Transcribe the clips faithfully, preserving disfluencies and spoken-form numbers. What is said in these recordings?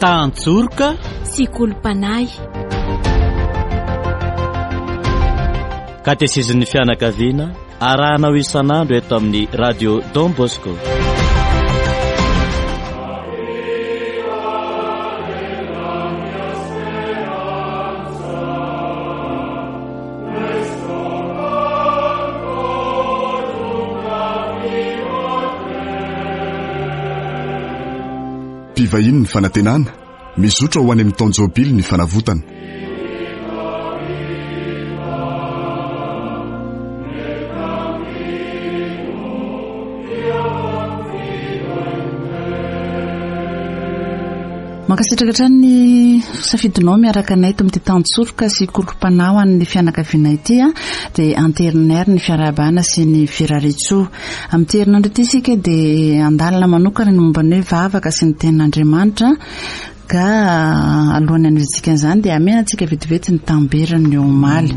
tantsorika sy kolompanay. Katesezin'ny fianakaviana arahanao isan'andro eto amin'ny radio Don Bosco. Mpivahiny ny fanantenana mizotra ho any amin'ny taonjobily ny fanavotana. Mankasitraka ny safidinao miaraka anay eto amin'ity tantsorika sy kolom-panao amin'ny fianakaviana ity a dia anterinaire ny fiarabana sy ny firaritsoa. Amin'ity herinandro ity isika dia andalina manokana ny momba ny hoe vavaka sy ny tenin'Andriamanitra ka alohan'ny an'izika izany dia amenantsika vetivety ny tambirany eo omaly.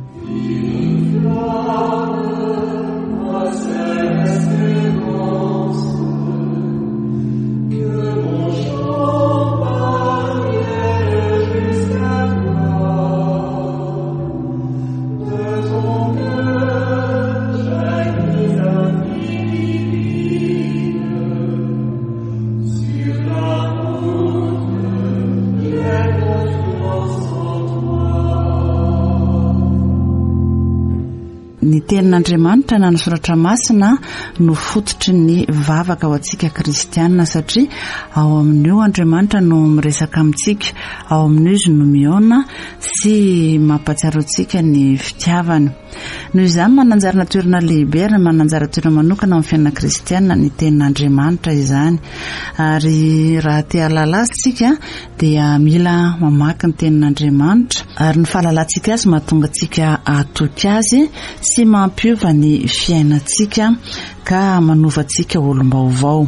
Ny tenin'Andriamanitra na ny soratra masina no fototry ny vavaka ho antsika kristianina satria ao amin'io Andriamanitra no miresaka amintsika, ao amin'io izy no mihaona sy mampatsiaro antsika ny fitiavany. Noho izany mananjara toerana lehibe ary mananjara toerana manokana amin'ny fiainana kristianina ny tenin'Andriamanitra izany. Ary raha te hahalala azy tsika dia mila mamaky ny tenin'Andriamanitra ary ny fahalalantsika azy mahatonga antsika atoky azy sy mampiova ny fiainantsika ka manova antsika olom-baovao.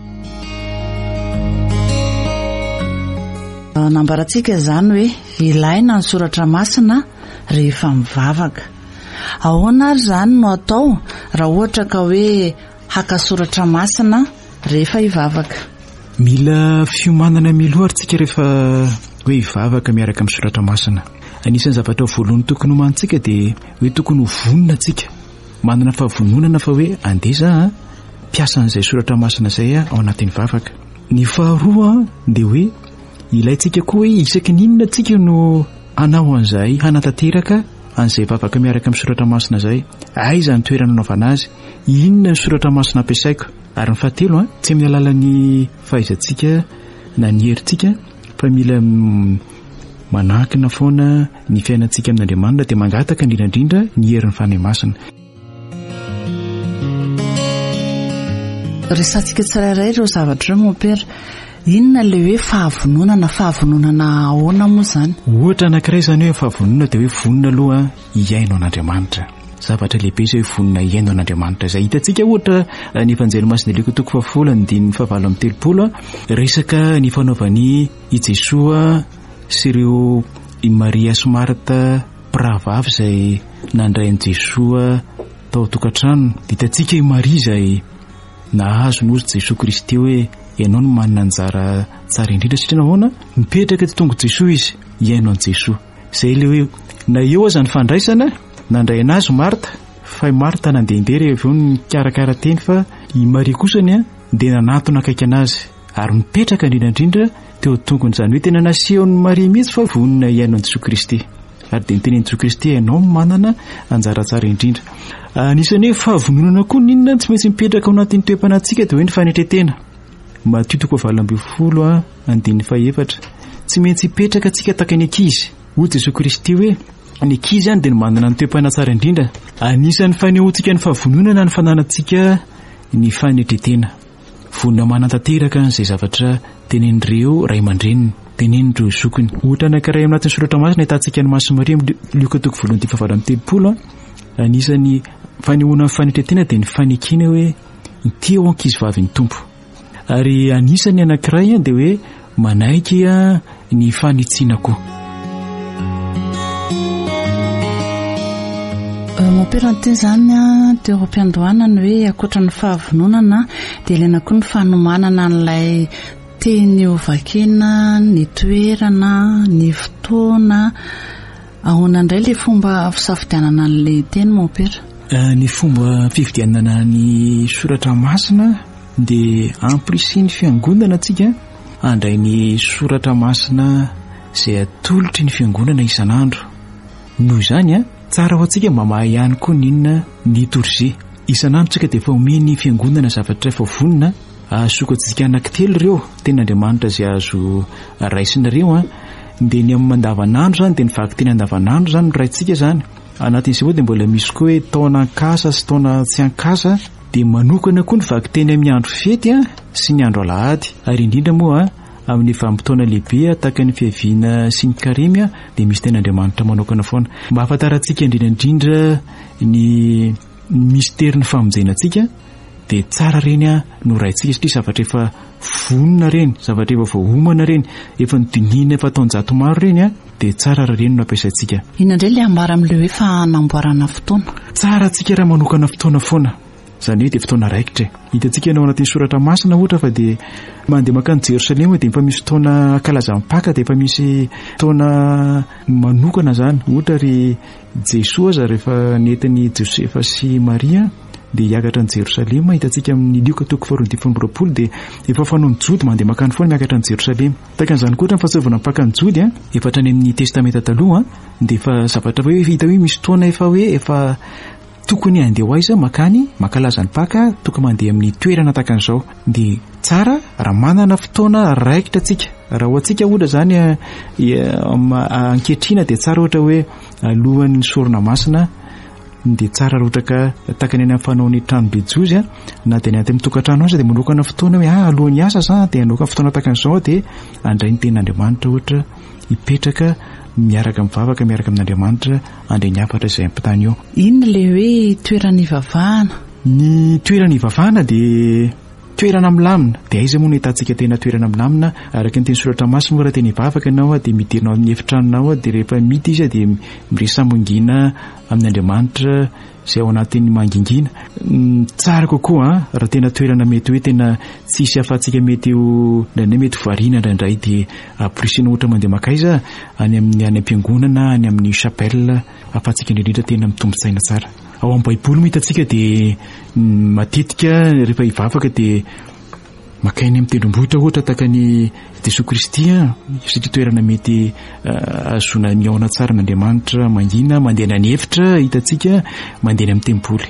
Nambarantsika izany hoe ilaina ny soratra masina rehefa mivavaka. Ahoana ary izany no atao raha ohatra ka hoe haka soratra masina rehefa hivavaka? Mila fiomanana miloha aritsika rehefa hoe hivavaka miaraka amin'ny soratra masina. Anisan'ny zavatra voalohany tokony homanintsika dia hoe tokony ho vonona antsika, manana fahavononana fa hoe andeza piasa an'izay soratra masina izay ao anatin'ny vavaka. Ny faharoa dia hoe ilaintsika koa hoe isaky ny inona antsika no anao an'izay hanatanteraka an'izay vavaka miaraka amin'ny soratra masina izay. Aiza ny toerana anaovana azy, inona ny soratra masina ampiasaiko. Ary ny fahatelo a tsy amin'ny alalan'ny fahaizantsika na ny herintsika fa mila manankina foana ny fiainantsika amin'Andriamanitra dia mangataka indrindrandrindra ny herin'ny fanahy masina. Resantsika tsirairay ireo zavatra ireo mopera. Inona ilay hoe fahavononana, fahavononana ahoana moa izany? Ohatra anankiray izany hoe fahavononana dia hoe vonona aloha hiaino an'Andriamanitra. Zavatra lehibe izay vonona hiaino an'Andriamanitra izay. Hitantsika ohatra ny evanjely masina Luka toko fahafolo andininy fahavalo amby telopolo resaka ny fanaovany i Jesoa sy ireo i Maria sy Marta mpiravavy izay nandray an'i Jesoa tao tokantrano. Hitantsika i Maria izay nahazo nozy Jesoa Kristy hoe ianao no manana anjara tsara indrindra satria nahoana mipetraka ty tongo Jesoa izy hiaino an'i Jesoa. Izay ilay hoe na eo aza ny fandraisana nandray anazy Marta fa i Marta nandehandeha rehefa eo ny karakara teny fa i Maria kosany a dia nanantona akaiky anazy ary mipetraka indrindrandrindra teo tongony. Izany hoe tena nasehon'ny Maria mihitsy fa vonona hiaino an'i Jesoa Kristy ary dia nitenen'i Jesoa Kristy ianao manana anjara tsara indrindra. Anisan'ny hoe fahavononana koa ninona tsy maintsy mipetraka ao anatin'ny toe-panantsika dia hoe ny fanetretena. Matio toko valo amby folo a andininy fahaefatra. Tsy maintsy hipetraka antsika tahaka ny ankizy. Hoy Jesoa Kristy hoe ny ankizy ihany dia ny manana ny toe-pana tsara indrindra. Anisan'ny fanehoantsika ny fahavononana ny fananantsika ny fanetretena. Vonona manantanteraka an'izay zavatra tenen'ireo ray aman-dreniny, tenen'ireo zokiny. Ohatra anankiray anatin'ny soratra masina ahitantsika ny Masy Maria Luka toko voalohany ty fahavalo amby telopolo. Anisan'ny fanehoana ny fanetretena dia ny fanekena hoe ity ao ankizy vavy ny Tompo. Ary anisan'ny anankiray dia hoe manaiky ny fanitsiana koa. Mampiranty izany teo am-piandohanana hoe ankoatra ny fahavononana dia ilaina koa ny fanomanana n'ilay teny ovakena, ny toerana, ny fotoana, ahoana indray le fomba fisafidianana an'le teny maopera? Ny fomba fifidianana ny soratra masina dia amprisiny fiangonana atsika andray ny soratra masina izay atolotry ny fiangonana isan'andro. Noho izany a tsara ho antsika mba mahay ihany koa ninona ny torzia. Isan'andro tsika dia efa omeny fiangonana zavatra efa vonona. Sokatsika anankitelo ireo ten'Andriamanitra izay azo raisinareo a dia ny amin'ny mandavanandro zany dia ny vaky teny andavanandro zany no raintsika zany. Anatin'izay koa dia mbola misy koa hoe taona ankasa sy taona tsy ankasa dia manokana koa ny vaky teny amin'ny andro fety a sy ny andro alahady. Ary indrindra moa a amin'ny vanim-potoana lehibe tahaka ny fiaviana sy ny karimy a dia misy ten'Andriamanitra manokana foana mba ahafantarantsika indrindraindrindra ny mystera ny famonjenantsika. Dia tsara reny a no raintsika satria zavatra efa vonona reny, zavatra efa voahomana reny, efa nodinina efa taonjato maro reny a dia tsara raha reny no ampiasaintsika. Ina indray le ambara amin'ileo hoe fanamboarana fotoana? Tsara antsika raha manokana fotoana foana. Izany hoe dia fotoana raikitra. Hitantsika ianao anatin'ny soratra masina ohatra fa dia mandeha makany Jerosalema dia efa misy fotoana kalazam-paka dia efa misy fotoana manokana zany. Ohatra ry Jesoa aza rehefa nentin'i Josefa sy Maria dia hiakatra ny Jerosalema. Hitantsika amin'ny Lioka toko faharoa ambin'ny folo roapolo dia efa fanao jody mandeha makany foana miakatra ny Jerosalema. Takan'izany koa ny fahasoavana mpaka ny jody a efa hatrany amin'ny testamenta taloha dia efa zavatra hoe hita hoe misy fotoana efa hoe efa tokony andeha ho aiza makany makalaza ny paka tokony mandeha amin'ny toerana takan'izao. Dia tsara raha manana fotoana raikitra tsika. Raha ho antsika ohatra zany ankehitrina dia tsara ohatra hoe alohan'ny sorona masina dia tsara raha ohatra ka takany any amin'ny fanaony trano be jozy a na dia ny aty amin'ny tokantrano aza dia manokana fotoana hoe ah alohan'ny asa za dia anokana fotoana takan'izao dia andray ny ten'Andriamanitra ohatra hipetraka miaraka mivavaka miaraka amin'Andriamanitra andray ny afatra izay ampitany eo. Inona le hoe toerana ivavahana? Ny toerana ivavahana dia toerana milamina. Dia aiza moa no hitantsika tena toerana milamina? Araka ny teny soratra masina moa raha tena hivavaka ianao dia midirinao amin'ny efitranonao dia rehefa mity izy dia miresamongina amin'Andriamanitra izay ao anatin'ny mangingina. Tsara kokoa raha tena toerana mety hoe tena tsisy afatsika mety eo ndraindray mety variana ndraindray dia amprisina ohatra mandeha makaiza any amin'ny any am-piangonana any amin'ny chapelle afatsika indrindra tena mitombo-tsaina tsara. Ao amin'ny Baiboly moa hitantsika dia matetika rehefa hivavaka dia makainy amin'ny tendrombohitra ohatra tahaka ny Jesoa Kristy satria toerana mety azona miaona tsara n'Andriamanitra mangina mandeha any efitra hitantsika mandeha amin'ny temboly.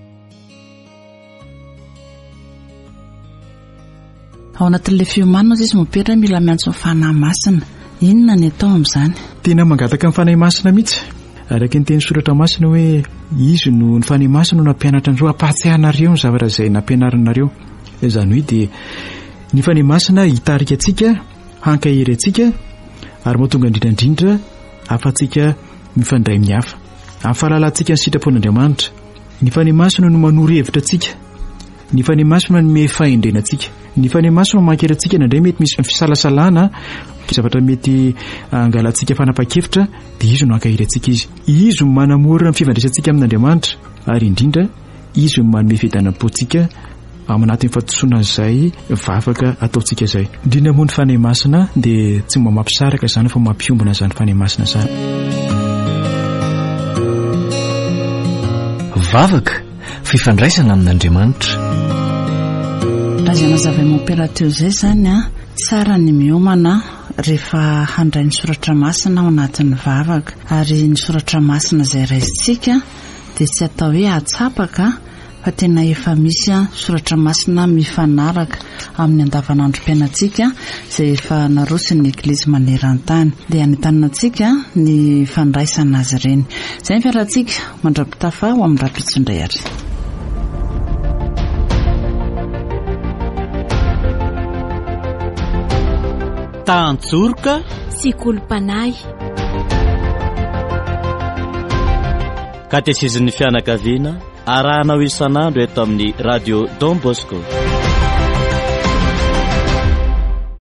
Ao anatin'ilay fiomanana izy mopera mila miantso ny fanahy masina. Inona ny atao amin'izany? Tena mangataka ny fanahy masina mihitsy. Araka ny teny soratra masina hoe izy no ny fanahy masina no nampianatra andreo hampatsiahanareo ny zavatra izay nampianarinareo. Izany hoe dia ny fanahy masina hitarika antsika, hankahery antsika ary mahatonga indrindrandrindra afatsika mifandray mihafa. Amin'ny fahalalantsika ny sitrapon'Andriamanitra. Ny fanahy masina no manoro hevitra antsika. Ny fanahy masina no manome fahendrena antsika. Ny fanahy masina no mankahery antsika nandray mety misy fisalasalana zavatra mety angalantsika fanapa-kevitra dia izy no hankahery antsika izy. Izy no manamorona ny fifandraisantsika amin'Andriamanitra ary indrindra izy no manome fihedanam-pontsika aminatin'ny fatosoana izay vavaka ataontsika izay. Indrindra moa ny fanahy masina dia tsy mba mampisaraka izany fa mampiombona izany fanahy masina izany. Vavaka fifandraisana amin'Andriamanitra. Aza nazava mopera teo izay zany a tsara ny miomana rehefa handray ny soratra masina ao anatin'ny vavaka ary ny soratra masina izay raisintsika dia tsy atao hoe atsapaka fa tena efa misy soratra masina mifanaraka amin'ny andavanandrom-piainantsika izay efa narosin'ny Eglizy maneran-tany dia anitanantsika ny fandraisana azy ireny. Izay ny fiarantsika mandrapitafa ho amin'ny rapitsondray ary. Tantsorika sy kolom-panahy katesizin'ny fianakaviana arahanao isan'andro eto amin'ny radio Don Bosco.